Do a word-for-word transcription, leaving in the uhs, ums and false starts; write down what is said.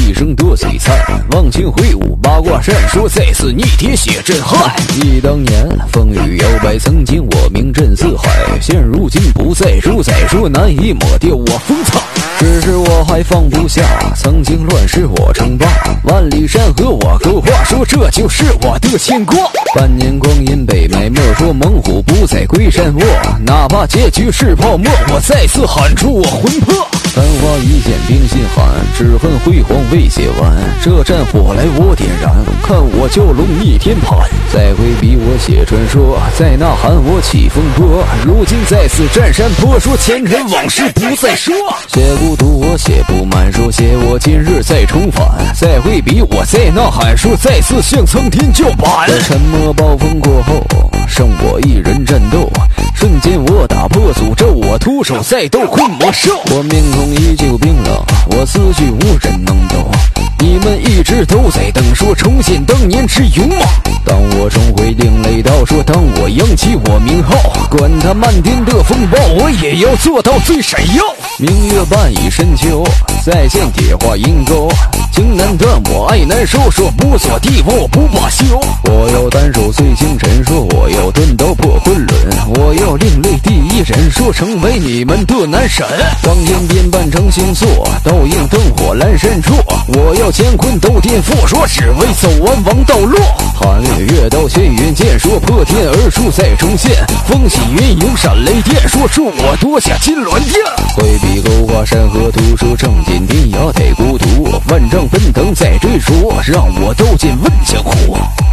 一生多璀璨，忘情挥舞，八卦闪烁，再次逆天血震撼。忆当年风雨摇摆，曾经我名震四海，现如今不再主宰，说难以抹掉我风采。只是我还放不下，曾经乱世我称霸，万里山河我勾画，说这就是我的牵挂。半年光阴被埋没，说猛虎不再归山卧，哪怕结局是泡沫，我再次喊出我魂魄。繁华一现冰心寒，只恨辉煌未写完，这战火来我点燃，看我蛟龙逆天盘。再回笔我写传说，再呐喊我起风波，如今再次占山坡，说前尘往事不再说。写孤独我写不满，说写我今日再重返，再回笔我再呐喊，说再次向苍天叫板。沉默暴风过后，剩我一人战斗，瞬间我打破诅咒，我徒手再斗困魔兽。我面孔依旧冰冷，我思绪无人能懂，你们一直都在等，说重现当年之勇猛。当我重回另类道，说当我扬起我名号，管他漫天的风暴，我也要做到最闪耀。明月半倚深秋，再见铁画银钩，情难断我爱难收，说不做帝王我不罢休。我要单手碎星辰，说我要钝刀破昆仑，我要另类第一人，说成为你们的男神。望天边扮成星宿，倒映灯火阑珊处，我要乾坤都颠覆，说只为走完王道路。寒月月刀轩辕剑，说破天而出再重现，风起云涌闪雷电，说助我夺下金銮殿。挥笔勾画山河图，说正尽天涯太孤独，万丈奔腾在追逐，让我刀剑问江湖。